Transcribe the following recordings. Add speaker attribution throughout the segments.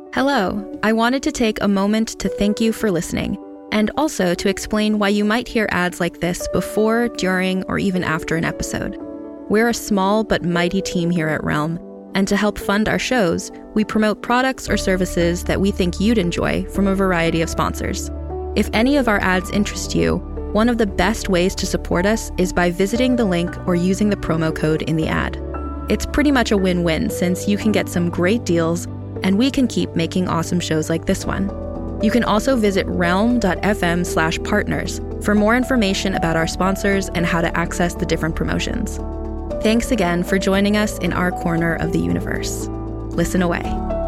Speaker 1: Hello, I wanted to take a moment to thank you for listening, and also to explain why you might hear ads like this before, during, or even after an episode. We're a small but mighty team here at Realm, and to help fund our shows, we promote products or services that we think you'd enjoy from a variety of sponsors. If any of our ads interest you, one of the best ways to support us is by visiting the link or using the promo code in the ad. It's pretty much a win-win since you can get some great deals and we can keep making awesome shows like this one. You can also visit realm.fm/partners for more information about our sponsors and how to access the different promotions. Thanks again for joining us in our corner of the universe. Listen away.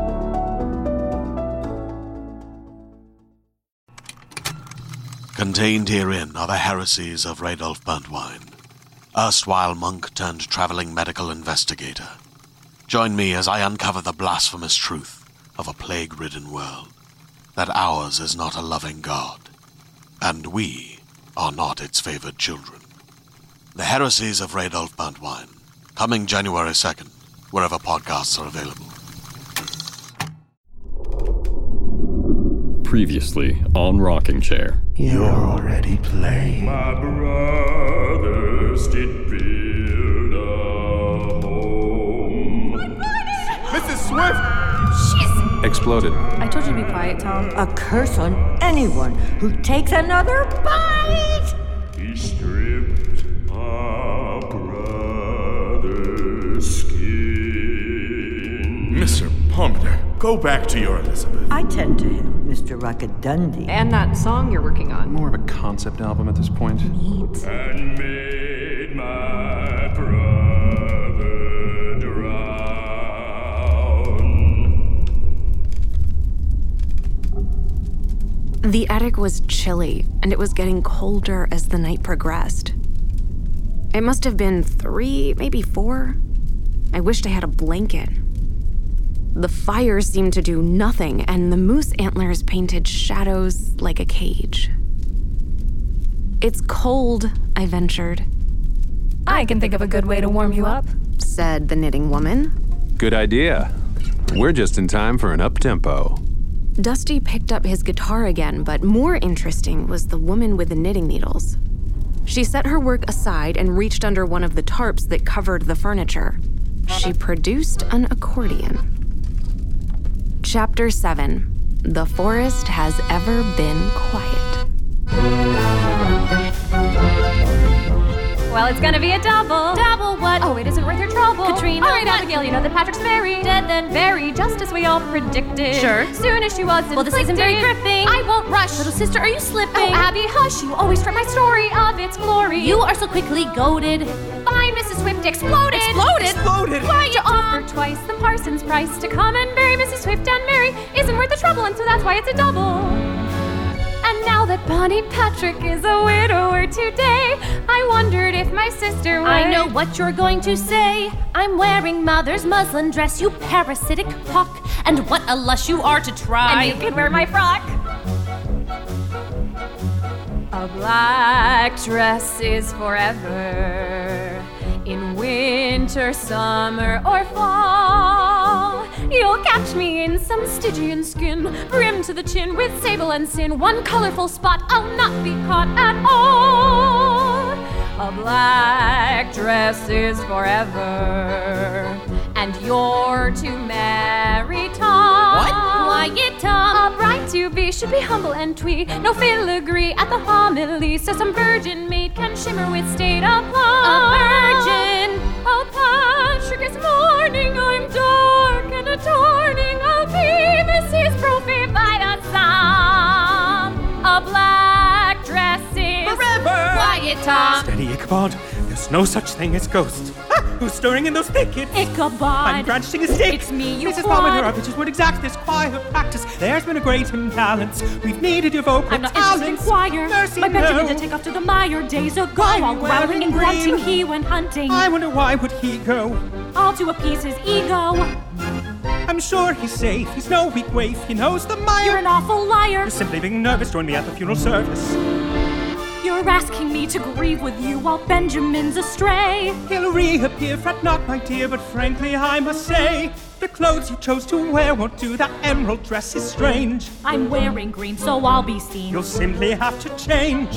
Speaker 2: Contained herein are the heresies of Radolf Burntwine, erstwhile monk turned traveling medical investigator. Join me as I uncover the blasphemous truth of a plague-ridden world, that ours is not a loving God, and we are not its favored children. The Heresies of Radolf Burntwine, coming January 2nd, wherever podcasts are available.
Speaker 3: Previously on Rocking Chair.
Speaker 4: You're already playing.
Speaker 5: My brothers did build a home.
Speaker 6: Mrs. Swift!
Speaker 7: She's
Speaker 3: Exploded.
Speaker 7: I told you to be quiet, Tom.
Speaker 8: A curse on anyone who takes another bite!
Speaker 5: He stripped our brother's skin.
Speaker 6: Mr. Pomander, go back to your Elizabeth.
Speaker 8: I tend to him, Mr. Rockadundy.
Speaker 7: And that song you're working on.
Speaker 3: More of a concept album at this point.
Speaker 8: Neat.
Speaker 5: And made my brother drown.
Speaker 9: The attic was chilly, and it was getting colder as the night progressed. It must have been 3, maybe 4. I wished I had a blanket. The fire seemed to do nothing, and the moose antlers painted shadows like a cage. It's cold, I ventured.
Speaker 7: I can think of a good way to warm you up,
Speaker 9: Said the knitting woman.
Speaker 3: Good idea. We're just in time for an up-tempo.
Speaker 9: Dusty picked up his guitar again, but more interesting was the woman with the knitting needles. She set her work aside and reached under one of the tarps that covered the furniture. She produced an accordion. Chapter 7. The forest has ever been quiet.
Speaker 7: Well, it's gonna be a double. Double what? Oh, it isn't worth your trouble. Katrina. All right, Abigail, you know that Patrick's married. Dead then very, just as we all predicted.
Speaker 9: Sure.
Speaker 7: Soon as she was
Speaker 9: Well, this isn't very gripping.
Speaker 7: I won't rush.
Speaker 9: Little sister, are you slipping?
Speaker 7: Oh, Abby, hush. You always trip my story of its glory.
Speaker 9: You are so quickly goaded.
Speaker 7: Fine, Mrs. Swift exploded.
Speaker 6: Exploded!
Speaker 7: Why to offer twice the parson's price to come and bury Mrs. Swift and Mary isn't worth the trouble, and so that's why it's a double. And now that Bonnie Patrick is a widower today, I wondered if my sister would.
Speaker 9: I know what you're going to say.
Speaker 7: I'm wearing mother's muslin dress, you parasitic hawk, and what a lush you are to try. And you can wear my frock. A black dress is forever, in winter, summer, or fall. You'll catch me in some Stygian skin, brim to the chin with sable and sin. One colorful spot, I'll not be caught at all. A black dress is forever, and you're to marry Tom.
Speaker 9: What? Quiet, Tom.
Speaker 7: A bride to be should be humble and twee, no filigree at the homily, so some virgin maid can shimmer with state aplomb.
Speaker 9: A virgin.
Speaker 7: Oh, Patrick is mourning, I'm dark and adorning. I'll be Mrs. Brophy by the psalm. A black dress is
Speaker 6: Forever!
Speaker 7: Quiet, Tom.
Speaker 6: Steady, Ichabod. There's no such thing as ghosts. Ah, who's stirring in those thickets?
Speaker 7: Ichabod.
Speaker 6: I'm branching a stick.
Speaker 7: It's me, you
Speaker 6: Mrs.
Speaker 7: quad.
Speaker 6: Pomander, our bitches would exact this quiet practice. There's been a great imbalance. We've needed your vocal
Speaker 7: I'm not interested in
Speaker 6: talents.
Speaker 7: choir.
Speaker 6: Mercy,
Speaker 7: My Benjamin
Speaker 6: no.
Speaker 7: did take off to the mire days ago.
Speaker 6: Why
Speaker 7: While
Speaker 6: you
Speaker 7: growling and
Speaker 6: wearing
Speaker 7: grunting,
Speaker 6: green?
Speaker 7: he went hunting.
Speaker 6: I wonder why would he go?
Speaker 7: All to appease his ego.
Speaker 6: I'm sure he's safe. He's no weak waif. He knows the mire.
Speaker 7: You're an awful liar.
Speaker 6: You're simply being nervous. Join me at the funeral service.
Speaker 7: You're
Speaker 10: for asking me to grieve with you while Benjamin's astray.
Speaker 6: He'll reappear, fret not, my dear, but frankly I must say, the clothes you chose to wear won't do, that emerald dress is strange.
Speaker 10: I'm wearing green, so I'll be seen.
Speaker 6: You'll simply have to change.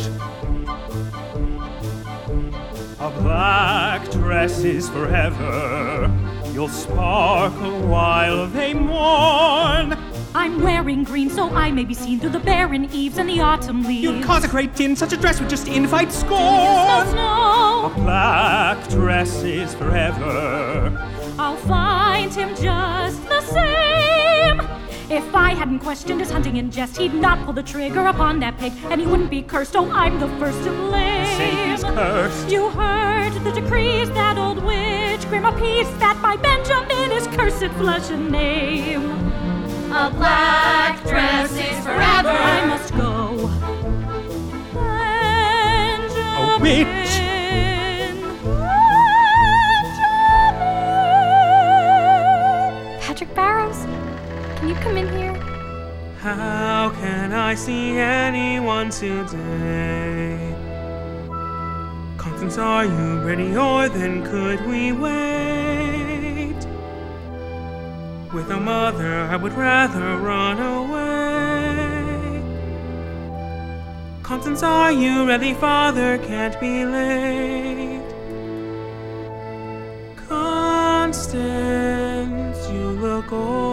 Speaker 6: A black dress is forever. You'll sparkle while they mourn.
Speaker 10: I'm wearing green, so I may be seen through the barren eaves and the autumn leaves.
Speaker 6: You'd cause a great din, such a dress would just invite scorn.
Speaker 10: Snow.
Speaker 6: A black dress is forever.
Speaker 10: I'll find him just the same. If I hadn't questioned his hunting in jest, he'd not pull the trigger upon that pig, and he wouldn't be cursed. Oh, I'm the first to blame.
Speaker 6: Say he's cursed.
Speaker 10: You heard the decrees that old witch Grim appeased, that by Benjamin is cursed flesh and name.
Speaker 7: A black dress is forever.
Speaker 10: I must go. Benjamin.
Speaker 6: A witch.
Speaker 1: Patrick Barrows, can you come in here?
Speaker 11: How can I see anyone today? Constance, are you ready, or then could we wait? With a mother, I would rather run away. Constance, are you ready? Father can't be late. Constance, you look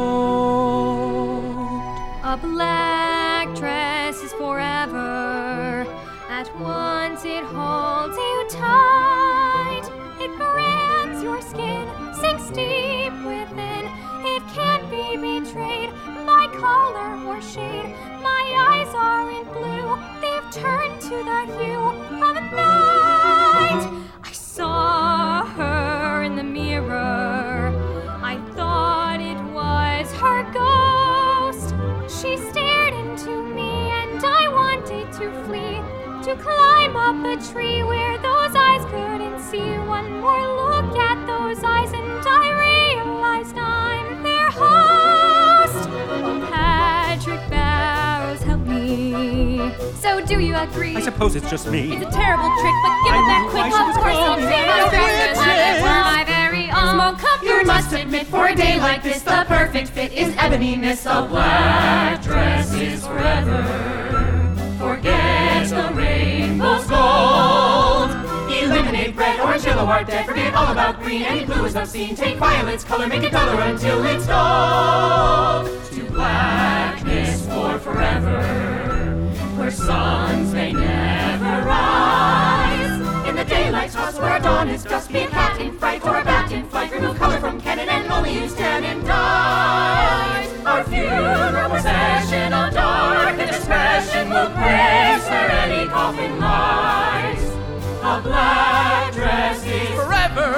Speaker 11: old.
Speaker 7: A black dress is forever. At once it holds you tight. It grants your skin, sinks deep within. It can't be betrayed by color or shade. My eyes aren't blue, they've turned to the hue of night. I saw her in the mirror. I thought it was her ghost. She stared into me and I wanted to flee, to climb up a tree where those eyes couldn't see. One more look at those eyes and I realized I'm their host. Oh, Patrick Barrows, help me. So do you agree?
Speaker 6: I suppose it's just me.
Speaker 7: It's a terrible trick, but give it back quick. Of course I'll take my very own. Small cup, you must admit, for a day like this, the perfect fit is eboniness. A black dress is forever. Forget the rainbow's gold. Eliminate red, orange, yellow are dead. Forget all about green, any blue is obscene. Take violet's color, make it duller until it's gold. To blackness for forever, where suns may never rise. In the daylight's house where a dawn is dusk, be a cat in fright or a bat in flight. Remove color from cannon and only use tannin dyes. Our funeral procession of dark and discretion will grace where any coffin lies. A black dress is forever.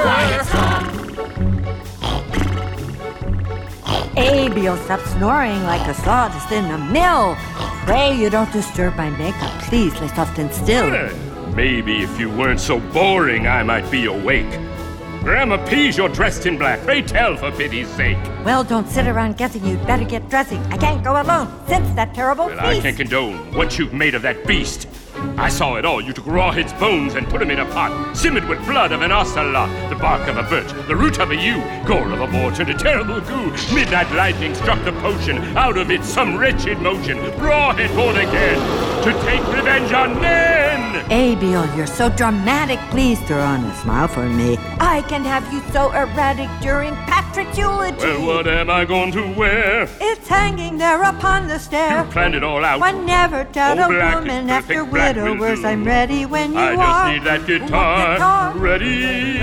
Speaker 8: Abe, stop snoring like a sawdust in a mill. Pray you don't disturb my makeup. Please lay soft and still.
Speaker 5: Maybe if you weren't so boring, I might be awake. Grandma Pease, you're dressed in black. Pray tell, for pity's sake.
Speaker 8: Well, don't sit around guessing. You'd better get dressing. I can't go alone since that terrible
Speaker 5: Well,
Speaker 8: feast.
Speaker 5: I can't condone what you've made of that beast. I saw it all. You took Rawhead's bones and put them in a pot, simmered with blood of an ocelot, the bark of a birch, the root of a yew, gore of a boar turned to terrible goo. Midnight lightning struck the potion, out of it some wretched motion. Rawhead born again to take revenge on men.
Speaker 8: Abiel, you're so dramatic. Please throw on a smile for me. I can't have you so erratic during Patrick's eulogy.
Speaker 5: Well, what am I going to wear?
Speaker 8: It's hanging there upon the stair.
Speaker 5: You planned it all out.
Speaker 8: One never doubt
Speaker 5: Oh,
Speaker 8: a
Speaker 5: black is
Speaker 8: woman
Speaker 5: perfect,
Speaker 8: after
Speaker 5: black will
Speaker 8: widowers.
Speaker 5: do.
Speaker 8: I'm ready when you
Speaker 5: I
Speaker 8: are.
Speaker 5: just need that guitar, ready.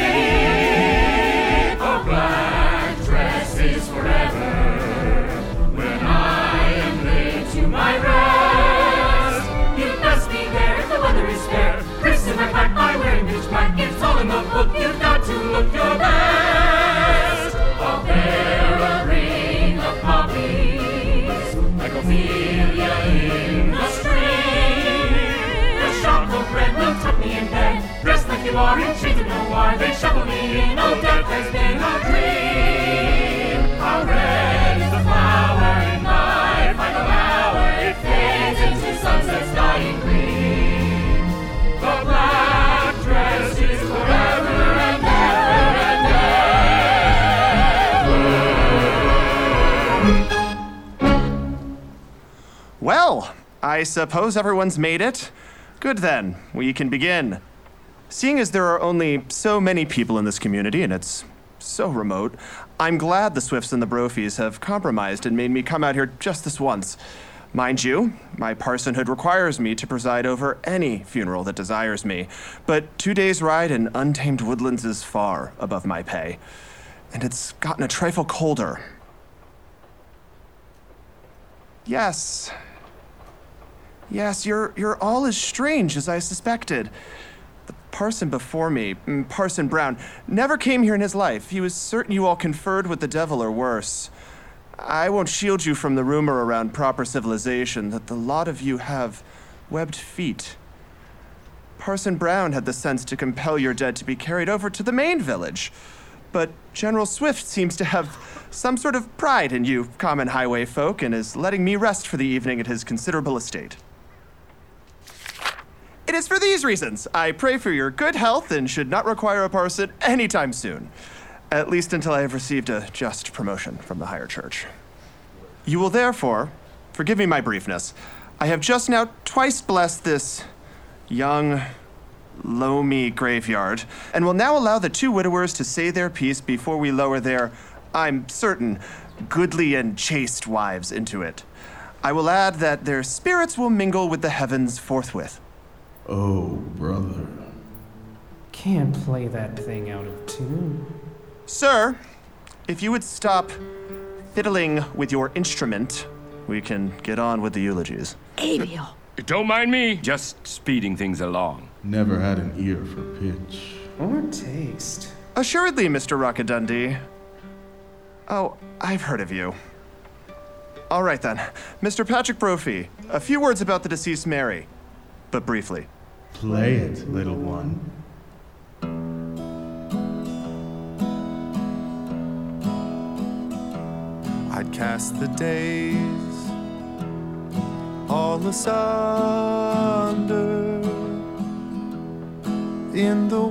Speaker 7: A black dress is forever. When I am laid to my rest, you must be there if the weather is fair. Chris in my black, my wearing pitch black. It's all in the book. You've got to look your best. I'll wear a ring of poppies, like Ophelia in the stream. The shop of bread will tuck me in bed, dressed like you are in shades of noir. They shovel me in. Oh, death has been a dream. How red is the flower in my final hour? It fades into sunset's dying gleam.
Speaker 12: Well, I suppose everyone's made it. Good then, we can begin. Seeing as there are only so many people in this community and it's so remote, I'm glad the Swifts and the Brophies have compromised and made me come out here just this once. Mind you, my parsonhood requires me to preside over any funeral that desires me, but 2 days' ride in untamed woodlands is far above my pay. And it's gotten a trifle colder. Yes, you're all as strange as I suspected. The parson before me, Parson Brown, never came here in his life. He was certain you all conferred with the devil or worse. I won't shield you from the rumor around proper civilization that the lot of you have webbed feet. Parson Brown had the sense to compel your dead to be carried over to the main village. But General Swift seems to have some sort of pride in you common highway folk and is letting me rest for the evening at his considerable estate. It is for these reasons I pray for your good health and should not require a parson anytime soon. At least until I have received a just promotion from the higher church. You will therefore, forgive me my briefness, I have just now twice blessed this young, loamy graveyard, and will now allow the two widowers to say their piece before we lower their, I'm certain, goodly and chaste wives into it. I will add that their spirits will mingle with the heavens forthwith.
Speaker 4: Oh, brother.
Speaker 13: Can't play that thing out of tune.
Speaker 12: Sir, if you would stop fiddling with your instrument, we can get on with the eulogies.
Speaker 8: Aviel.
Speaker 5: Don't mind me, just speeding things along.
Speaker 4: Never had an ear for pitch.
Speaker 13: Or taste.
Speaker 12: Assuredly, Mr. Rockadundy. Oh, I've heard of you. All right then. Mr. Patrick Brophy, a few words about the deceased Mary, but briefly.
Speaker 4: Play it, little one.
Speaker 14: I'd cast the days all asunder in the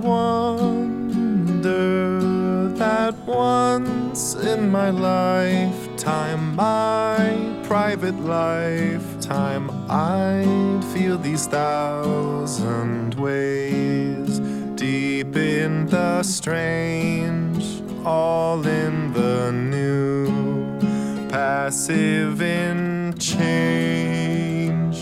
Speaker 14: wonder that once in my lifetime, my private lifetime, I'd feel these 1,000 ways, deep in the strange, all in the new, passive in change.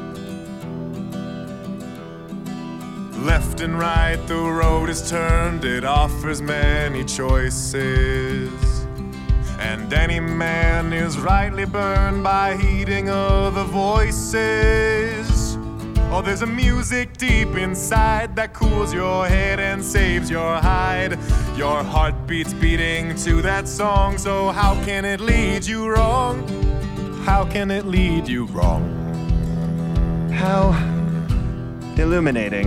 Speaker 14: Left and right, the road is turned, it offers many choices. And any man is rightly burned by heeding other voices. Oh, there's a music deep inside that cools your head and saves your hide. Your heart beats beating to that song, so how can it lead you wrong? How can it lead you wrong?
Speaker 12: How illuminating.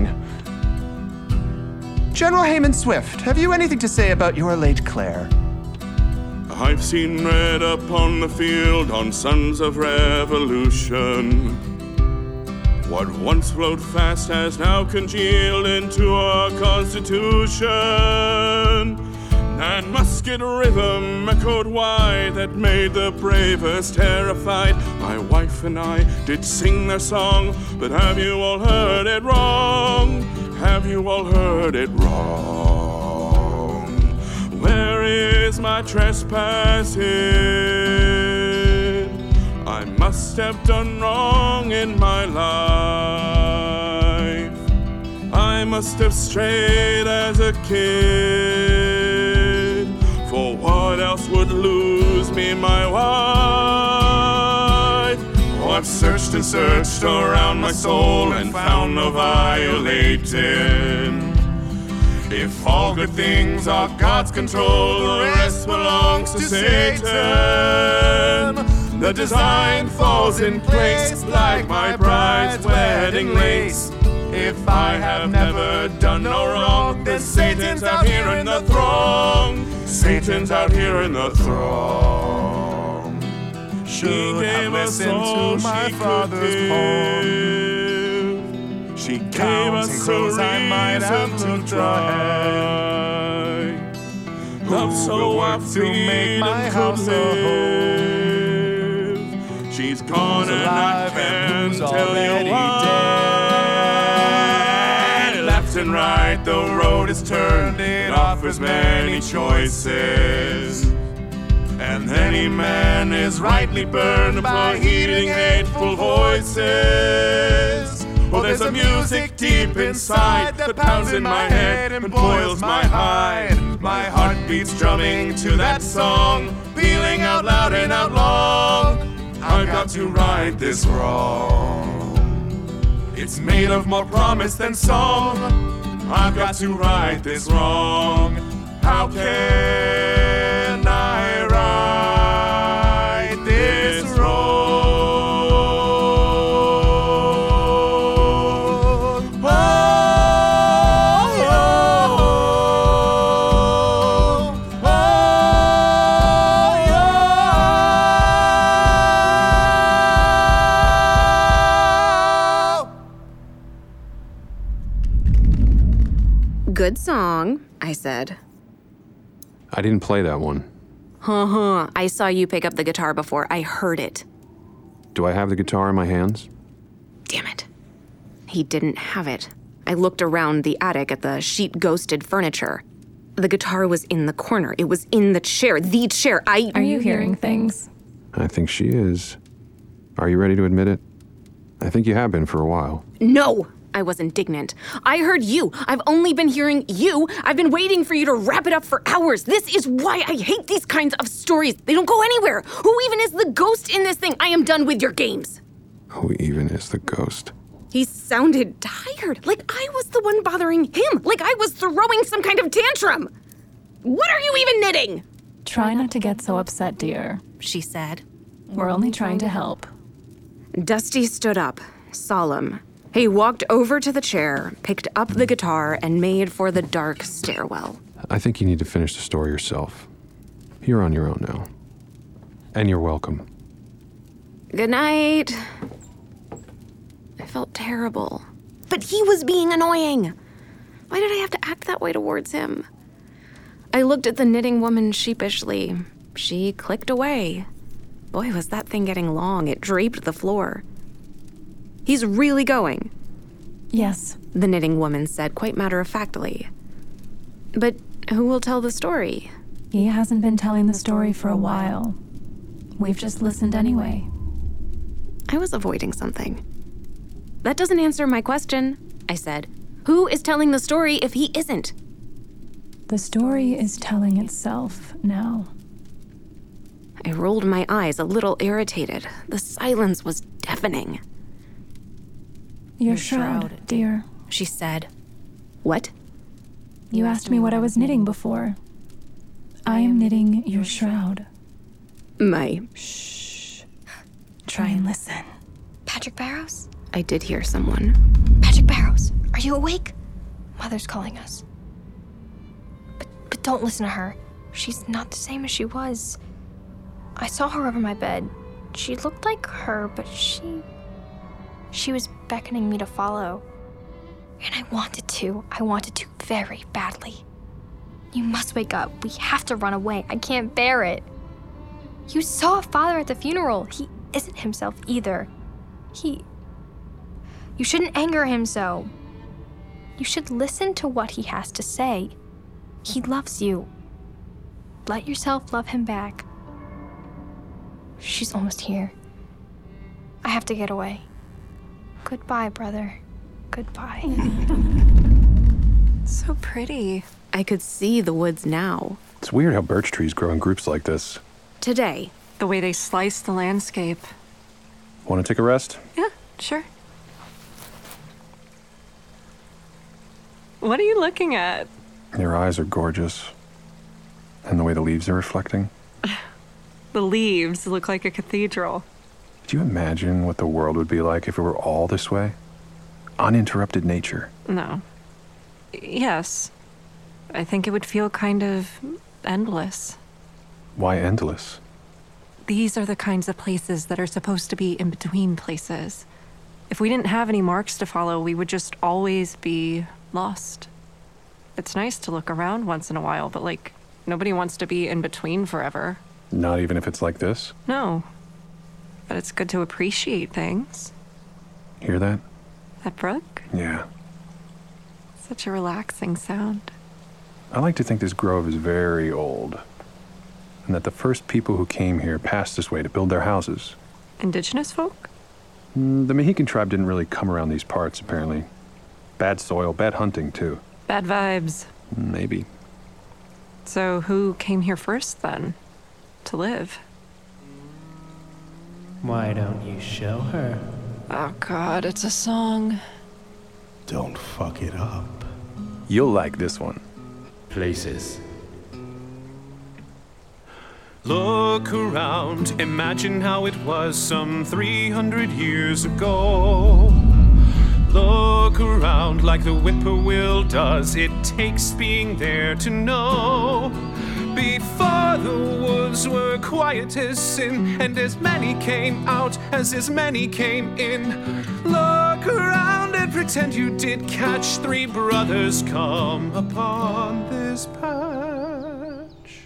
Speaker 12: General Haymon Swift, have you anything to say about your late Claire?
Speaker 15: I've seen red upon the field on Sons of Revolution. What once flowed fast has now congealed into our Constitution. And musket rhythm echoed wide that made the bravest terrified. My wife and I did sing their song, but have you all heard it wrong? Have you all heard it wrong? Where is my trespass hid? I must have done wrong in my life. I must have strayed as a kid. For what else would lose me, my wife? Oh, I've searched and searched around my soul and found no violating. If all good things are God's control, the rest belongs to Satan. The design falls in place like my bride's wedding lace. If I have never done no wrong, then Satan's out here in the throng. Satan's out here in the throng. She gave us all my father's poem. She counts and crows I might have to try. Love so I to make my house a home. She's gone and I until you're dead. Left and right, the road is turned. It offers many choices. And any man is rightly burned by heeding hateful voices. Oh, there's a music deep inside that pounds in my head and boils my hide. My heart beats drumming to that song, pealing out loud and out long. I've got to right this wrong. It's made of more promise than song. I've got to right this wrong. How can I right this wrong?
Speaker 9: Good song, I said.
Speaker 3: I didn't play that one.
Speaker 9: I saw you pick up the guitar before. I heard it.
Speaker 3: Do I have the guitar in my hands?
Speaker 9: Damn it. He didn't have it. I looked around the attic at the sheet-ghosted furniture. The guitar was in the corner. It was in the chair. The chair.
Speaker 10: Are you hearing things?
Speaker 3: I think she is. Are you ready to admit it? I think you have been for a while.
Speaker 9: No! I was indignant. I heard you. I've only been hearing you. I've been waiting for you to wrap it up for hours. This is why I hate these kinds of stories. They don't go anywhere. Who even is the ghost in this thing? I am done with your games.
Speaker 3: Who even is the ghost?
Speaker 9: He sounded tired, like I was the one bothering him, like I was throwing some kind of tantrum. What are you even knitting?
Speaker 10: Try not to get so upset, dear,
Speaker 9: she said.
Speaker 10: We're only trying to help.
Speaker 9: Dusty stood up, solemn. He walked over to the chair, picked up the guitar, and made for the dark stairwell.
Speaker 3: I think you need to finish the story yourself. You're on your own now. And you're welcome.
Speaker 9: Good night. I felt terrible. But he was being annoying. Why did I have to act that way towards him? I looked at the knitting woman sheepishly. She clicked away. Boy, was that thing getting long. It draped the floor. He's really going.
Speaker 10: Yes,
Speaker 9: the knitting woman said quite matter-of-factly. But who will tell the story?
Speaker 10: He hasn't been telling the story for a while. We've just listened anyway.
Speaker 9: I was avoiding something. That doesn't answer my question, I said. Who is telling the story if he isn't?
Speaker 10: The story is telling itself now.
Speaker 9: I rolled my eyes, a little irritated. The silence was deafening.
Speaker 10: Your shroud, dear,
Speaker 9: she said. What?
Speaker 10: You asked me what I was knitting before. I am knitting your shroud.
Speaker 9: Shh.
Speaker 10: Try and listen.
Speaker 16: Patrick Barrows?
Speaker 9: I did hear someone.
Speaker 16: Patrick Barrows, are you awake? Mother's calling us. But don't listen to her. She's not the same as she was. I saw her over my bed. She looked like her, but she was beckoning me to follow. And I wanted to very badly. You must wake up. We have to run away. I can't bear it. You saw Father at the funeral. He isn't himself either. You shouldn't anger him so. You should listen to what he has to say. He loves you. Let yourself love him back. She's almost here. I have to get away. Goodbye, brother. Goodbye.
Speaker 9: So pretty. I could see the woods now.
Speaker 3: It's weird how birch trees grow in groups like this.
Speaker 9: Today.
Speaker 17: The way they slice the landscape.
Speaker 3: Want to take a rest?
Speaker 17: Yeah, sure. What are you looking at?
Speaker 3: Your eyes are gorgeous. And the way the leaves are reflecting.
Speaker 17: The leaves look like a cathedral.
Speaker 3: Could you imagine what the world would be like if it were all this way? Uninterrupted nature.
Speaker 17: No. Yes. I think it would feel kind of endless.
Speaker 3: Why endless?
Speaker 17: These are the kinds of places that are supposed to be in between places. If we didn't have any marks to follow, we would just always be lost. It's nice to look around once in a while, but nobody wants to be in between forever.
Speaker 3: Not even if it's like this?
Speaker 17: No. But it's good to appreciate things.
Speaker 3: Hear that?
Speaker 17: That brook?
Speaker 3: Yeah.
Speaker 17: Such a relaxing sound.
Speaker 3: I like to think this grove is very old, and that the first people who came here passed this way to build their houses.
Speaker 17: Indigenous folk?
Speaker 3: The Mohican tribe didn't really come around these parts, apparently. Bad soil, bad hunting, too.
Speaker 17: Bad vibes.
Speaker 3: Maybe.
Speaker 17: So who came here first, then? To live?
Speaker 13: Why don't you show her?
Speaker 17: Oh God, it's a song.
Speaker 4: Don't fuck it up.
Speaker 3: You'll like this one.
Speaker 5: Places.
Speaker 15: Look around, imagine how it was some 300 years ago. Look around like the whippoorwill does, it takes being there to know. Before the woods were quiet as sin, and as many came out as many came in. Look around and pretend you did catch 3 brothers come upon this patch.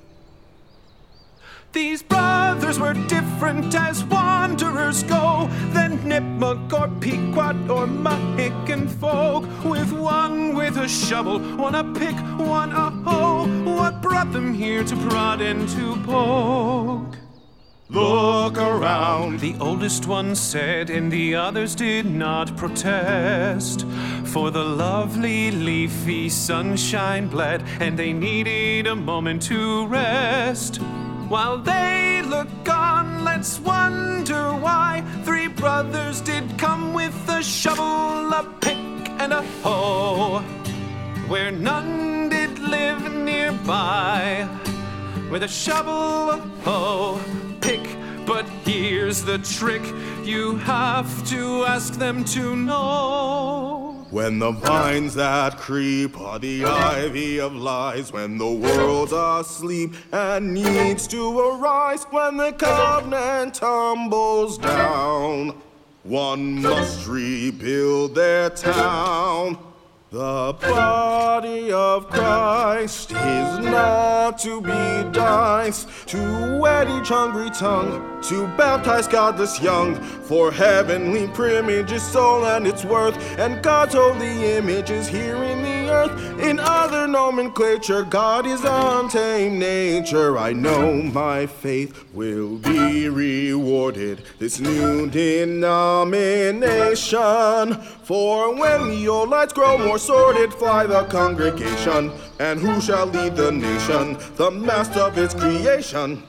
Speaker 15: These brothers were different as wanderers go than Nipmuc or Pequot or Mohican folk. With one with a shovel, one a pick, one a hoe. What brought them here to prod and to poke? Look around, the oldest one said, and the others did not protest. For the lovely leafy sunshine bled, and they needed a moment to rest. While they look on, let's wonder why 3 brothers did come with a shovel, a pick, and a hoe, where none did live nearby. With a shovel, a hoe, pick, but here's the trick, you have to ask them to know.
Speaker 14: When the vines that creep are the ivy of lies, when the world's asleep and needs to arise, when the covenant tumbles down, one must rebuild their town. The body of Christ is not to be diced, to wet each hungry tongue, to baptize godless young. For heavenly primage is soul and its worth, and God's holy image is here in the earth. In other nomenclature, God is untamed nature. I know my faith will be rewarded, this new denomination. For when the old lights grow more sordid, fly the congregation. And who shall lead the nation, the master of its creation?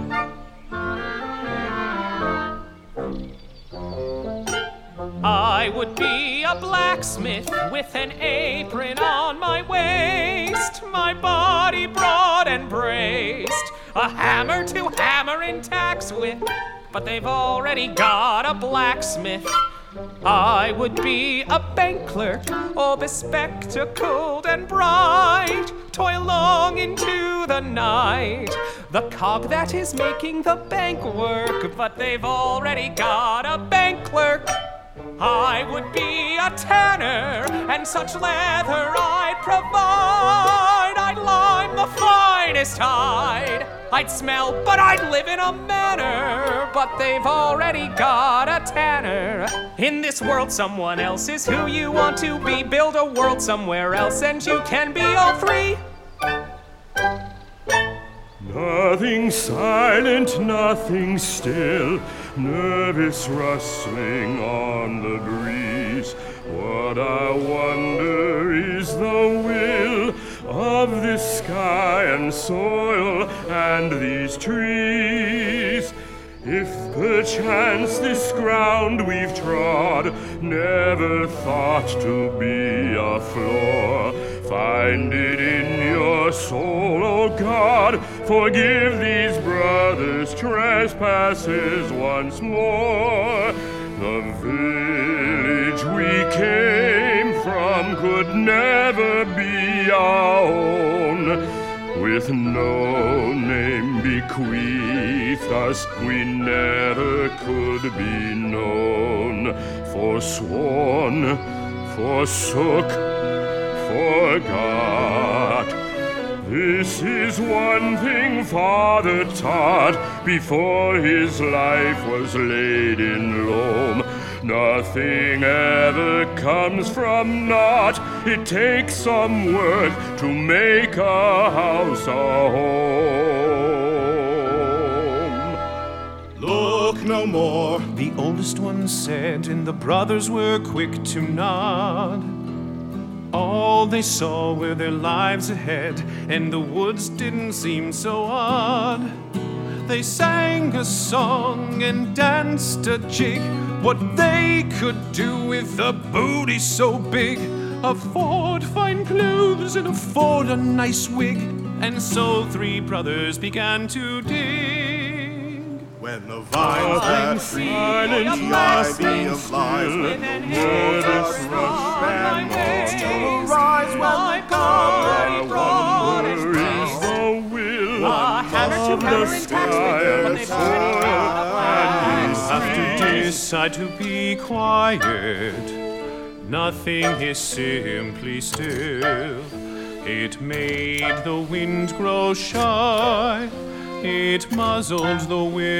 Speaker 6: I would be a blacksmith with an apron on my waist, my body broad and braced, a hammer to hammer in tacks with, but they've already got a blacksmith. I would be a bank clerk, all bespectacled and bright, toil long into the night, the cog that is making the bank work, but they've already got a bank clerk. I would be a tanner, and such leather I'd provide. I'd lime the finest hide. I'd smell, but I'd live in a manor. But they've already got a tanner. In this world, someone else is who you want to be. Build a world somewhere else, and you can be all 3.
Speaker 5: Nothing silent, nothing still, nervous rustling on the breeze. What I wonder is the will of this sky and soil and these trees. If perchance this ground we've trod never thought to be a floor, find it in your soul, O God, forgive these brothers' trespasses once more. The village we came from could never be our own. With no name bequeathed us, we never could be known. Forsworn, forsook, forgot. This is one thing Father taught before his life was laid in loam. Nothing ever comes from naught. It takes some work to make a house a home.
Speaker 15: Look no more, the oldest one said, and the brothers were quick to nod. All they saw were their lives ahead, and the woods didn't seem so odd. They sang a song and danced a jig, what they could do with a booty so big. Afford fine clothes and afford a nice wig. And so three brothers began to dig.
Speaker 14: When the vines that silent ivy of lies with the waters rush and moans to rise when the God brought its power.
Speaker 5: A hammer to hammer in tax with them,
Speaker 15: have to decide to be quiet. Nothing is simply still. It made the wind grow shy. It muzzled the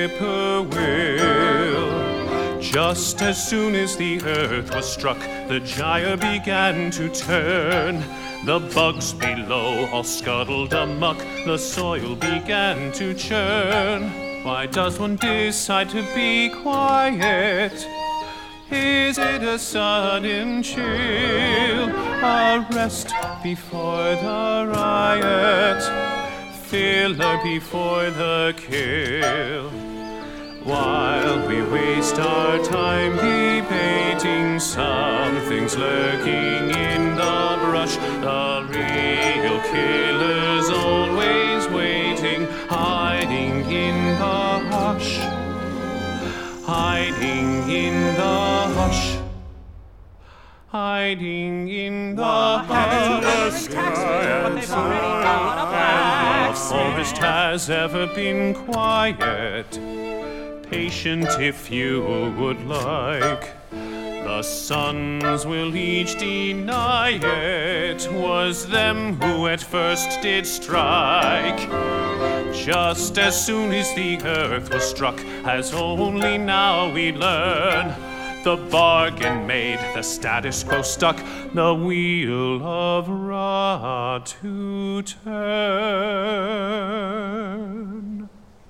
Speaker 15: whippoorwill. Just as soon as the earth was struck, the gyre began to turn. The bugs below all scuttled amuck. The soil began to churn. Why does one decide to be quiet? Is it a sudden chill? A rest before the riot? Filler before the kill? While we waste our time debating, something's lurking in the brush. The real killer's always waiting, hiding in the hush. Hiding in the hush. Hiding in the hush. The forest has ever been quiet. Patient if you would like. The sons will each deny it was them who at first did strike. Just as soon as the earth was struck, as only now we learn, the bargain made, the status quo stuck, the wheel of Ra to turn.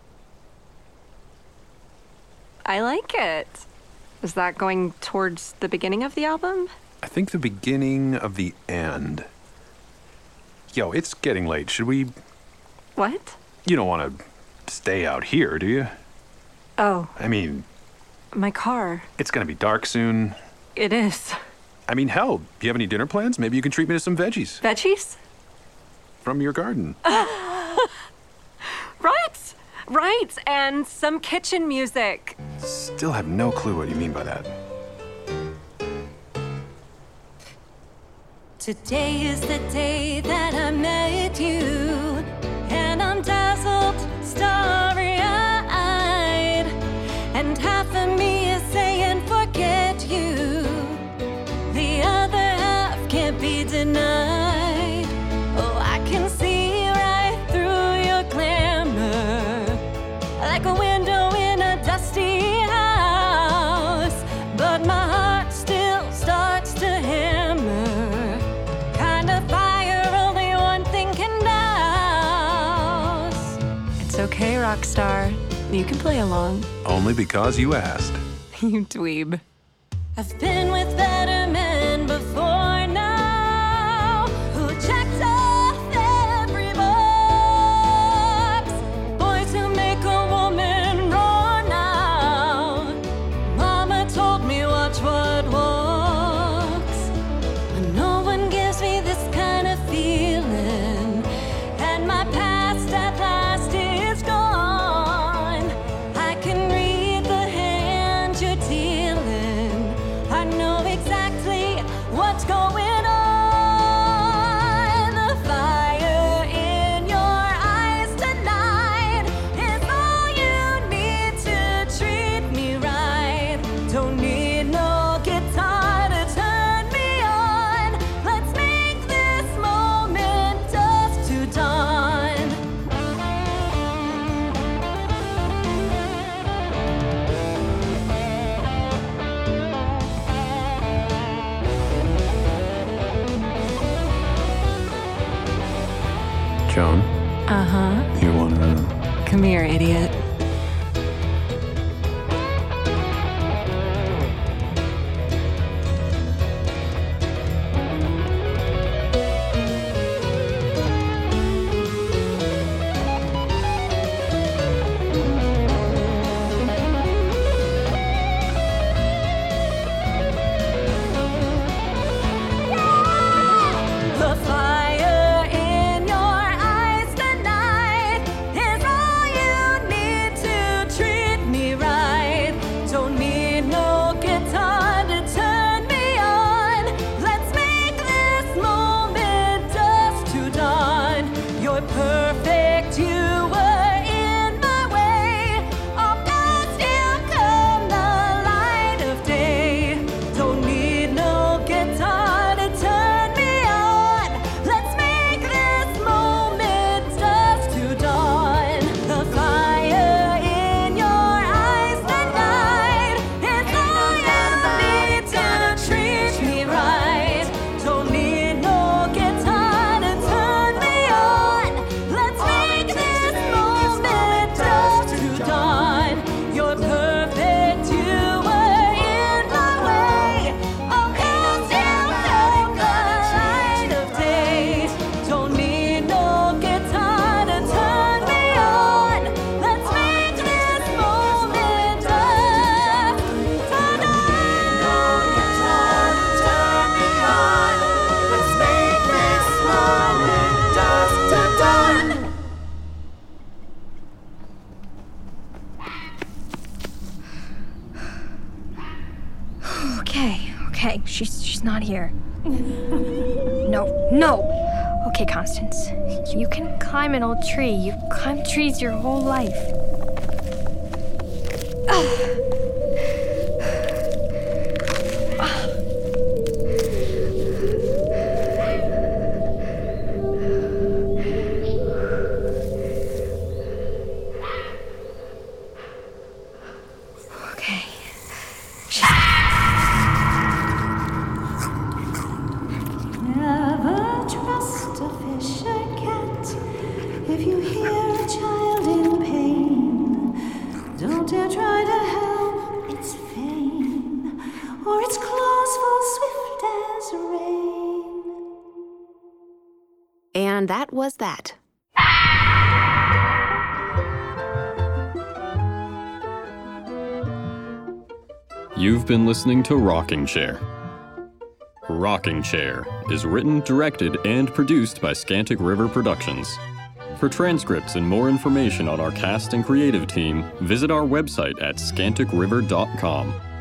Speaker 17: I like it. Is that going towards the beginning of the album?
Speaker 3: I think the beginning of the end. Yo, it's getting late. Should we...
Speaker 17: What?
Speaker 3: You don't want to stay out here, do you?
Speaker 17: Oh.
Speaker 3: I mean...
Speaker 17: My car.
Speaker 3: It's going to be dark soon.
Speaker 17: It is.
Speaker 3: I mean, hell, do you have any dinner plans? Maybe you can treat me to some veggies.
Speaker 17: Veggies?
Speaker 3: From your garden.
Speaker 17: Right, and some kitchen music.
Speaker 3: Still have no clue what you mean by that.
Speaker 18: Today is the day that I met you, and I'm dazzled, starry-eyed, and half of me is saying forget you. The other half can't be denied. Oh, I can see right through your glamour, like a window in a dusty house, but my heart still starts to hammer. Kind of fire only one thing can douse.
Speaker 17: It's okay, Rockstar. You can play along.
Speaker 3: Only because you asked.
Speaker 17: You dweeb.
Speaker 18: I've been with better men before now, who checked off every box. Boys who make a woman run out. Mama told me watch what walks, but no one gives me this kind of feeling, and my past at last is gone. I can read the hand you're dealing. I know exactly
Speaker 3: Joan?
Speaker 17: Uh-huh.
Speaker 3: You wanna...
Speaker 17: Come here, idiot.
Speaker 18: The fire in your eyes tonight is all you need to treat me right. Don't need no guitar to turn me on. Let's make this moment dusk to dawn. You're perfect, you were in my way. Oh, but still come the light of day. Don't need no guitar to turn me on. Let's make this moment dusk to dawn. The fire in your eyes tonight is all you need to treat me right. Don't need no guitar to turn me on. Let's make this moment dusk to dawn. You're perfect, you were in my way. Oh, and still come the light of day. Don't need no guitar to turn me on. Let's make this moment dusk to dawn. No guitar to turn me on. Let's make this moment dusk to dawn.
Speaker 16: Okay, she's not here. No. Okay, Constance, you can climb an old tree. You've climbed trees your whole life. Okay.
Speaker 10: Never trust a fisher cat. If you hear a child in pain, don't dare try to help its pain, or its claws fall swift as rain.
Speaker 9: And that was that.
Speaker 19: You've been listening to Rocking Chair. Rocking Chair is written, directed, and produced by Scantic River Productions. For transcripts and more information on our cast and creative team, visit our website at scanticriver.com.